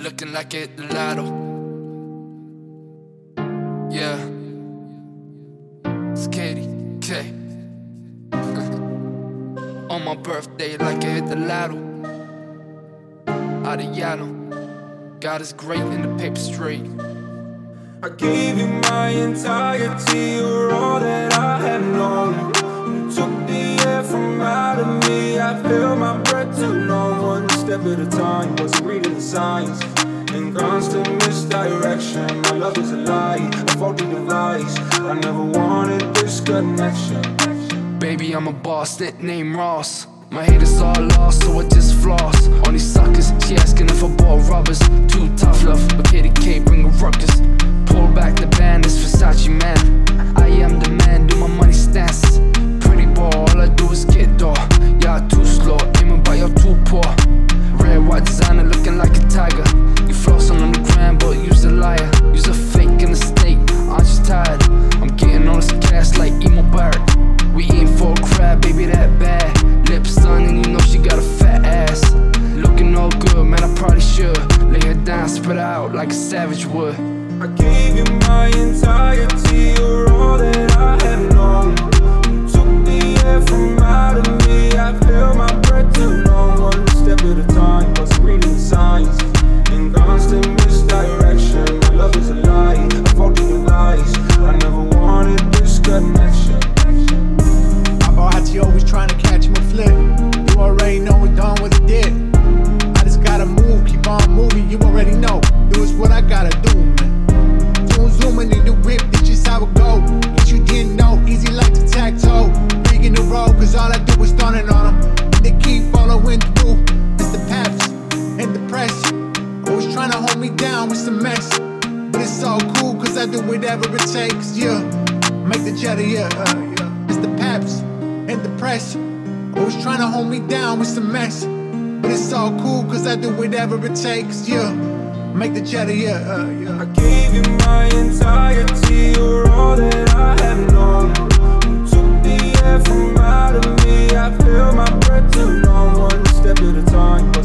looking like it the lotto. Yeah, it's Katie K. On my birthday, like I hit the lotto. Adriano, God is great and the paper straight. I gave you my entirety, you're all that I had known. You took the air from out of me, I felt my breath too long. One step at a time, wasn't reading the signs. In constant misdirection, my love is a lie, a faulty device. I never wanted this connection. Baby, I'm a boss, that name Ross. My haters all lost, so I just floss. On these suckers, she asking if I bought rubbers. Too tough love, but Katie K bring a ruckus. Pull back the band, it's Versace man. I am the man, do my money stances. Pretty boy, all I do is get door. Y'all too slow, aiming by y'all too poor. Red, white designer looking like a tiger. You flossing on the gram, but use a liar. Use a fake in the state, aren't you tired? I'm getting all this cash like Emo Barrett. We eating for a crab, baby, that bad. Lips done and you know she got a fat ass. Looking all good, man, I probably should lay her down, spread out like a savage would. I gave you my entirety, you're all that I had known. You took the air from out of me, I felt my breath too long. One step at a time, wasn't reading the signs. In constant misdirection, my love is a lie, a faulty device. I never wanted this connection. Paparazzi always trying to catch him a flip. You already know we done what he did. I just gotta move, keep on moving, you already know. Do is what I gotta do, man. Zooming in the whip, this just how it go. But you didn't know, easy like tic-tac-toe. Big in the road, cause all I do is stunning on them. And they keep following through. It's the paps and the press. Always trying to hold me down with some mess. But it's all cool, cause I do whatever it takes, yeah. Make the cheddar, yeah. It's the paps and the press. Always trying to hold me down with some mess. But it's all cool, cause I do whatever it takes, yeah. Make the cheddar, yeah. I gave you my entirety, you're all that I had known. You took the air from out of me, I felt my breath too long. One step at a time.